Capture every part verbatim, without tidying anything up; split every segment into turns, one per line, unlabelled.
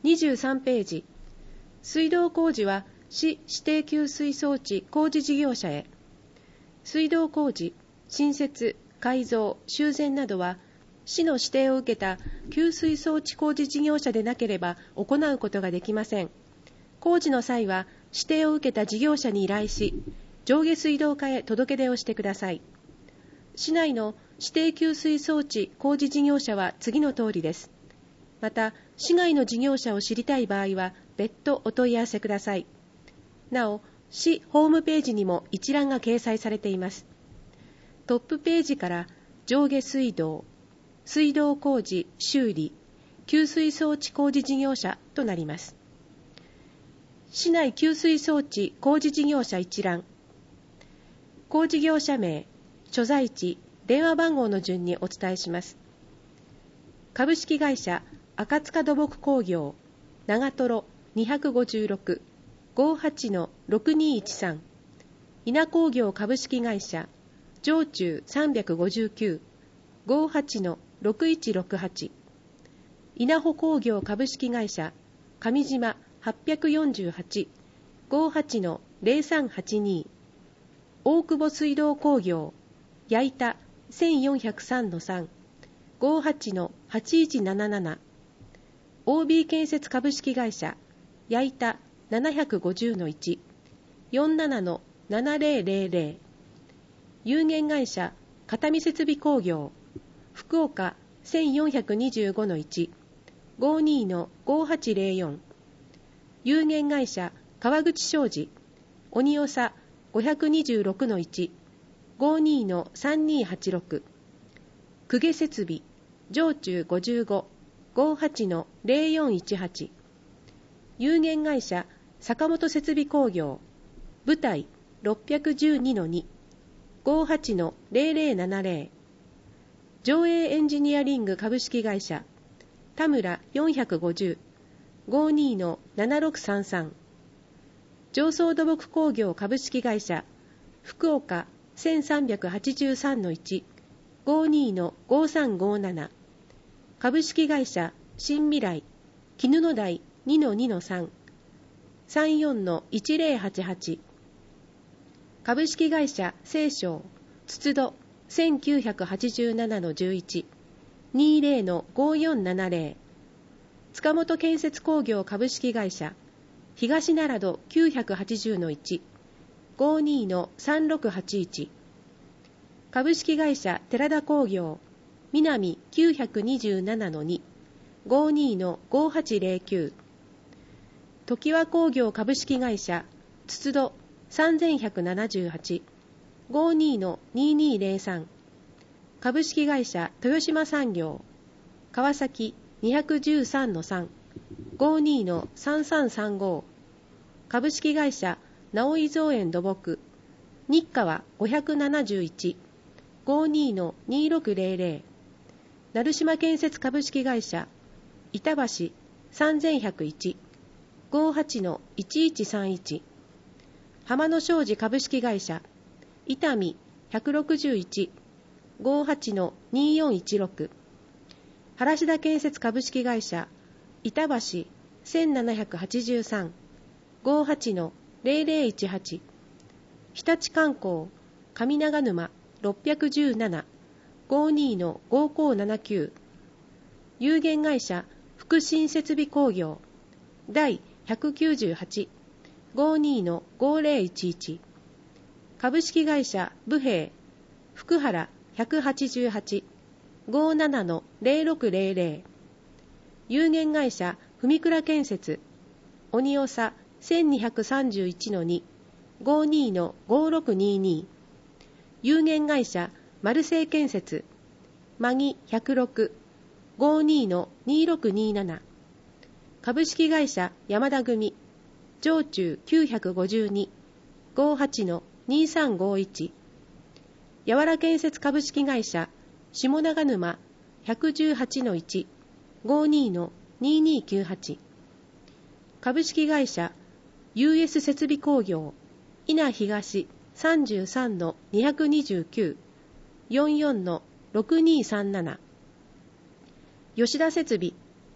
にじゅうさんページ、水道工事は市指定給水装置工事事業者へ。水道工事、新設、改造、修繕などは、市の指定を受けた給水装置工事事業者でなければ行うことができません。工事の際は、指定を受けた事業者に依頼し、上下水道課へ届け出をしてください。市内の指定給水装置工事事業者は次の通りです。また、市外の事業者を知りたい場合は、別途お問い合わせください。なお、市ホームページにも一覧が掲載されています。トップページから上下水道、水道工事修理、給水装置工事事業者となります。市内給水装置工事事業者一覧。工事業者名、所在地、電話番号の順にお伝えします。株式会社赤塚土木工業長瀞にごろく ごはちのろくにいちさん、稲工業株式会社上中さんごきゅう ごはちのろくいちろくはち、稲穂工業株式会社上島はっぴゃくよんじゅうはち ごはちのぜろさんはちに、大久保水道工業矢板せんよんひゃくさんのさん ごはちのはちいちなななな、オービー 建設株式会社矢板ななごぜろのいち よんななのななぜろぜろぜろ、有限会社片見設備工業福岡せんよんひゃくにじゅうごのいち ごにのごはちぜろよん、有限会社川口商事鬼長ごひゃくにじゅうろくのいち ごにのさんにはちろく、公家設備上中ごじゅうご ごはちのぜろよんいちはち、有限会社坂本設備工業舞台ろっぴゃくじゅうにのに ごはちのぜろぜろななぜろ、上映エンジニアリング株式会社田村よんひゃくごじゅう ごにのななろくさんさん、上総土木工業株式会社福岡せんさんびゃくはちじゅうさんのいち ごにのごさんごなな、株式会社新未来絹の台にのにのさん さんよんのいちぜろはちはち、株式会社西商筒戸せんきゅうひゃくはちじゅうななのじゅういち にじゅうのごよんななぜろ、塚本建設工業株式会社東奈良戸きゅうひゃくはちじゅうのいち ごにのさんろくはちいち、株式会社寺田工業南きゅうひゃくにじゅうななのに ごにのごはちぜろきゅう、常盤工業株式会社筒戸さんぜんひゃくななじゅうはち ごにのににぜろさん、株式会社豊島産業川崎にひゃくじゅうさんのさん ごにのさんさんさんご、株式会社直井造園土木日川ごひゃくななじゅういち ごにのにろくぜろぜろ、成島建設株式会社板橋さんぜんひゃくいち ごはちのいちいちさんいち、浜野商事株式会社伊丹ひゃくろくじゅういち ごはちのによんいちろく、原田建設株式会社板橋せんななひゃくはちじゅうさん ごはちのぜろぜろいちはち、日立観光上長沼ろっぴゃくじゅうなな ごにのごこうななきゅう、有限会社福新設備工業第ひゃくきゅうじゅうはち ごにのごぜろいちいち、株式会社武平福原ひゃくはちじゅうはち ごななのぜろろくぜろぜろ、有限会社文倉建設鬼長せんにひゃくさんじゅういちのに ごにのごろくにに、有限会社マルセイ建設マギひゃくろく ごにのにろくになな、株式会社山田組上中きゅうひゃくごじゅうに ごはちのにさんごいち、やわら建設株式会社下長沼ひゃくじゅうはちのいち ごにのににきゅうはち、株式会社 ユーエス 設備工業稲東さんじゅうさんのにひゃくにじゅうきゅう よんじゅうよんのろくにさんなな、吉田設備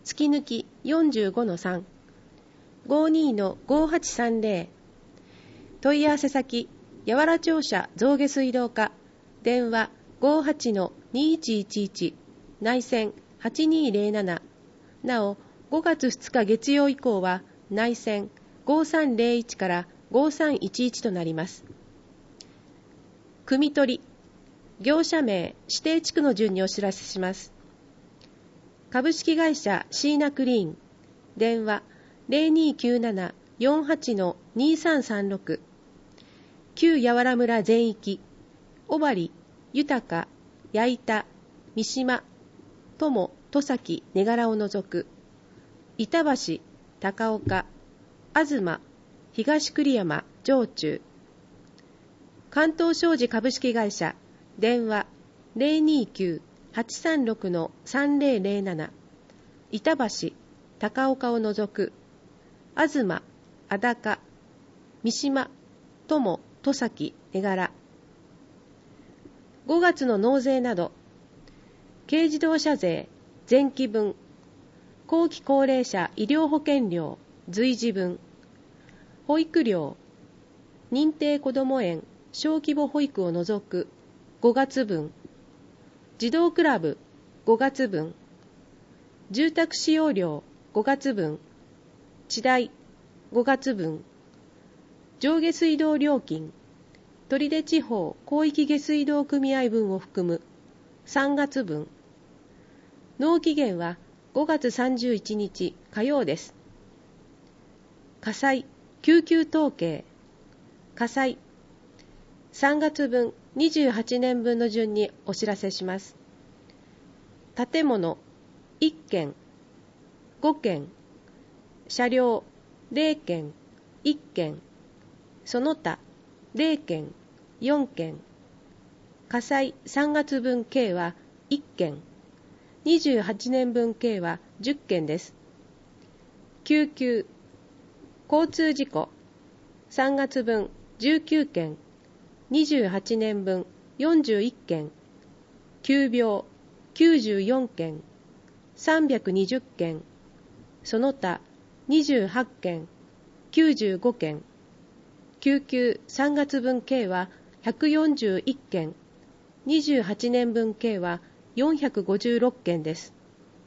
月抜き よんじゅうごのさん、ごじゅうにのごはちさんぜろ、問い合わせ先、八原庁舎象牙水道課、電話 ごじゅうはちのにいちいちいち、内線はちにーぜろなな、なおごがつふつか月曜以降は内線ごさんぜろいちからごさんいちいちとなります。汲み取り、業者名、指定地区の順にお知らせします。株式会社シーナクリーン、電話 ゼロにーきゅうなな よんはちのにさんさんろく、旧八原村全域、尾張、豊、矢板、三島、友、戸崎、根柄を除く、板橋、高岡、東、東栗山、上中、関東商事株式会社、電話ゼロにーきゅう はちさんろくのさんぜろぜろなな、板橋、高岡を除く、東、安高、三島、友、戸崎、根柄。ごがつの納税など、軽自動車税、前期分、後期高齢者医療保険料、随時分、保育料、認定こども園、小規模保育を除くごがつ分、児童クラブごがつ分、住宅使用料ごがつ分、地代ごがつ分、上下水道料金、取手地方広域下水道組合分を含むさんがつ分、納期限はごがつさんじゅういちにち火曜です。火災、救急統計、火災、さんがつぶん、にじゅうはちねんぶんの順にお知らせします。建物いっけん、ごけん、車両ぜろけん、いっけん、その他ぜろけん、よんけん、火災さんがつぶん計はいっけん、にじゅうはちねんぶん計はじゅっけんです。救急、交通事故、さんがつぶんじゅうきゅうけん、にじゅうはちねんぶんよんじゅういっけん、急病きゅうじゅうよんけん、さんびゃくにじゅっけん、その他にじゅうはちけん、きゅうじゅうごけん、救急さんがつぶん計はひゃくよんじゅういっけん、にじゅうはちねんぶん計はよんひゃくごじゅうろっけんです。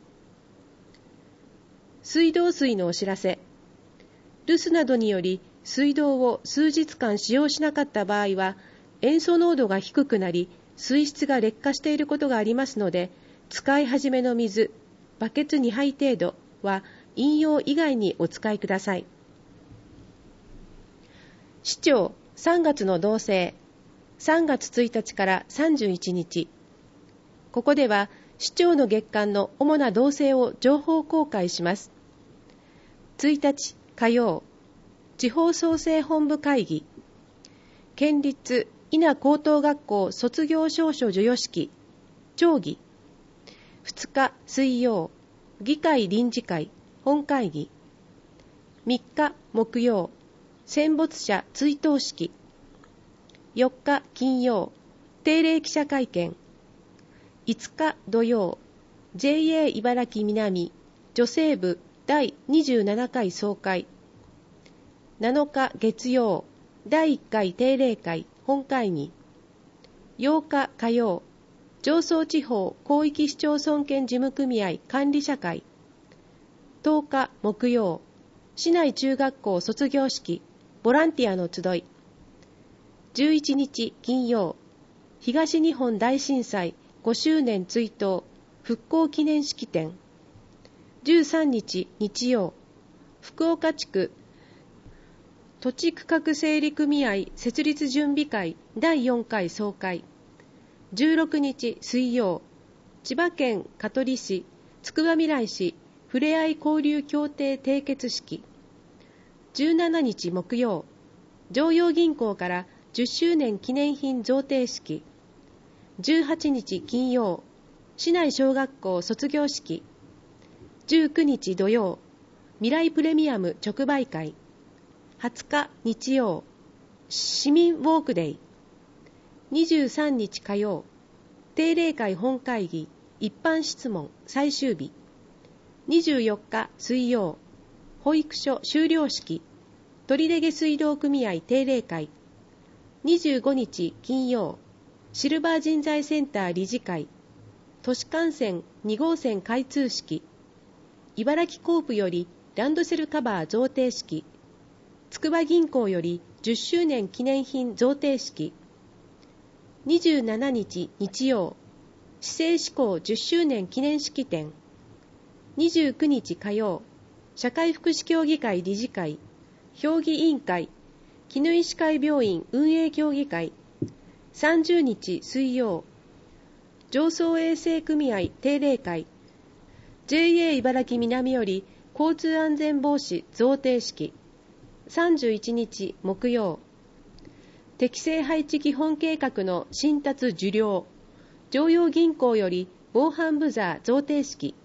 水道水のお知らせ。留守などにより水道を数日間使用しなかった場合は、塩素濃度が低くなり、水質が劣化していることがありますので、使い始めの水、バケツにはい程度は飲用以外にお使いください。市長さんがつの動静、さんがつついたちからさんじゅういちにち。ここでは市長の月間の主な動静を情報公開します。ついたち火曜、地方創生本部会議、県立伊那高等学校卒業証書授与式、町議。ふつか水曜、議会臨時会、本会議。みっか木曜、戦没者追悼式。よっか金曜、定例記者会見。いつか土曜、ジェイエー 茨城南女性部だいにじゅうななかい総会。なのか月曜、だいいっかい定例会本会議。ようか火曜、常総地方広域市町村圏事務組合管理者会。とおか木曜、市内中学校卒業式ボランティアの集い。じゅういちにち金曜、東日本大震災ごしゅうねん追悼復興記念式典。じゅうさんにち日曜、福岡地区土地区画整理組合設立準備会だいよんかい総会。じゅうろくにち水曜、千葉県香取市つくばみらい市ふれあい交流協定締結式。じゅうしちにち木曜、常陽銀行からじゅっしゅうねん記念品贈呈式。じゅうはちにち金曜、市内小学校卒業式。じゅうくにち土曜、未来プレミアム直売会。はつか日曜、市民ウォークデイ。にじゅうさんにち火曜、定例会本会議一般質問最終日。 にじゅうよっか水曜、保育所修了式、取手水道組合定例会。にじゅうごにち金曜、シルバー人材センター理事会、都市幹線に号線開通式、茨城コープよりランドセルカバー贈呈式、筑波銀行よりじゅっしゅうねん記念品贈呈式。にじゅうしちにち日曜、市政施行じゅっしゅうねん記念式典。にじゅうくにち火曜、社会福祉協議会理事会、評議委員会、絹井歯科医病院運営協議会。さんじゅうにち水曜、上層衛生組合定例会、ジェイエー 茨城南より交通安全防止贈呈式。さんじゅういちにち木曜、適正配置基本計画の新達受領、常陽銀行より防犯ブザー贈呈式。